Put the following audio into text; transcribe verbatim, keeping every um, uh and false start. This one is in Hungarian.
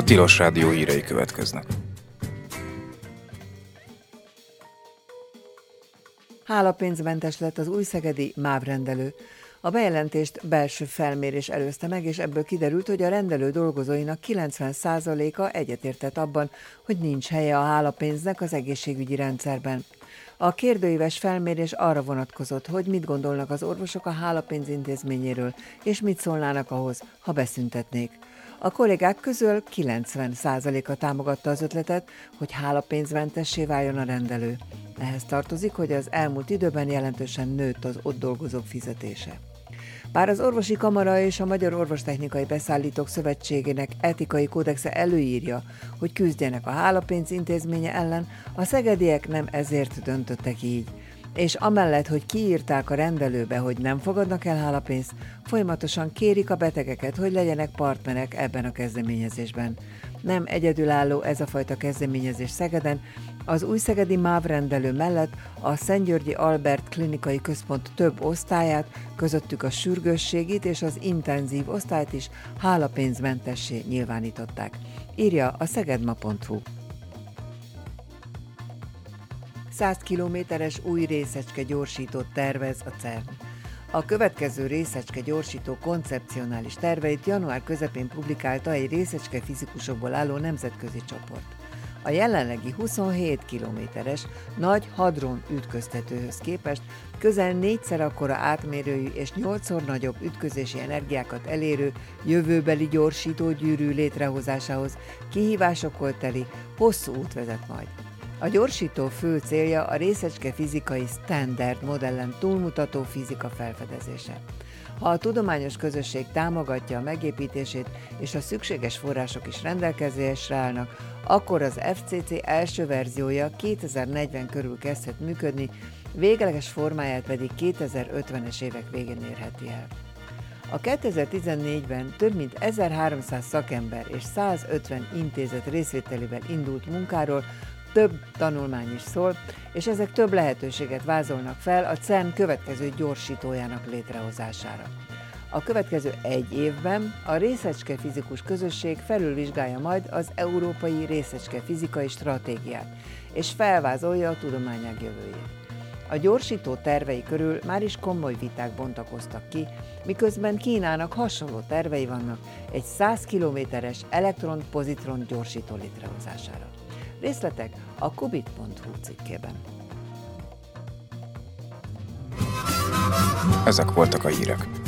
Tilos Rádió hírei következnek. Hálapénzmentes lett az újszegedi MÁV rendelő. A bejelentést belső felmérés előzte meg, és ebből kiderült, hogy a rendelő dolgozóinak kilencven százaléka egyetértett abban, hogy nincs helye a hálapénznek az egészségügyi rendszerben. A kérdőíves felmérés arra vonatkozott, hogy mit gondolnak az orvosok a hálapénz intézményéről, és mit szólnának ahhoz, ha beszüntetnék. A kollégák közül kilencven százaléka támogatta az ötletet, hogy hálapénzmentessé váljon a rendelő. Ehhez tartozik, hogy az elmúlt időben jelentősen nőtt az ott dolgozók fizetése. Bár az Orvosi Kamara és a Magyar Orvostechnikai Beszállítók Szövetségének etikai kódexe előírja, hogy küzdjenek a hálapénz intézménye ellen, a szegediek nem ezért döntöttek így. És amellett, hogy kiírták a rendelőbe, hogy nem fogadnak el hálapénzt, folyamatosan kérik a betegeket, hogy legyenek partnerek ebben a kezdeményezésben. Nem egyedülálló ez a fajta kezdeményezés Szegeden, az újszegedi MÁV rendelő mellett a Szentgyörgyi Albert Klinikai Központ több osztályát, közöttük a sürgősségit és az intenzív osztályt is hálapénzmentessé nyilvánították. Írja a szegedma pont hu. száz kilométeres új részecske gyorsítót tervez a cern. A következő részecske gyorsító koncepcionális terveit január közepén publikálta egy részecske fizikusokból álló nemzetközi csoport. A jelenlegi huszonhét kilométeres nagy hadron ütköztetőhöz képest közel négyszer akkora átmérőjű és nyolcszor nagyobb ütközési energiákat elérő jövőbeli gyorsítógyűrű létrehozásához kihívásokkal teli hosszú út vezet majd. A gyorsító fő célja a részecske fizikai standard modellen túlmutató fizika felfedezése. Ha a tudományos közösség támogatja a megépítését és a szükséges források is rendelkezésre állnak, akkor az ef cé cé első verziója kétezer-negyven körül kezdhet működni, végleges formáját pedig kétezer-ötvenes évek végén érheti el. A kétezer-tizennégyben több mint ezerháromszáz szakember és százötven intézet részvételével indult munkáról több tanulmány is szól, és ezek több lehetőséget vázolnak fel a cern következő gyorsítójának létrehozására. A következő egy évben a részecske fizikus közösség felülvizsgálja majd az európai részecske fizikai stratégiát, és felvázolja a tudományág jövőjét. A gyorsító tervei körül már is komoly viták bontakoztak ki, miközben Kínának hasonló tervei vannak egy száz kilométeres elektron-pozitron gyorsító létrehozására. Részletek a kubit pont hu cikkében. Ezek voltak a hírek.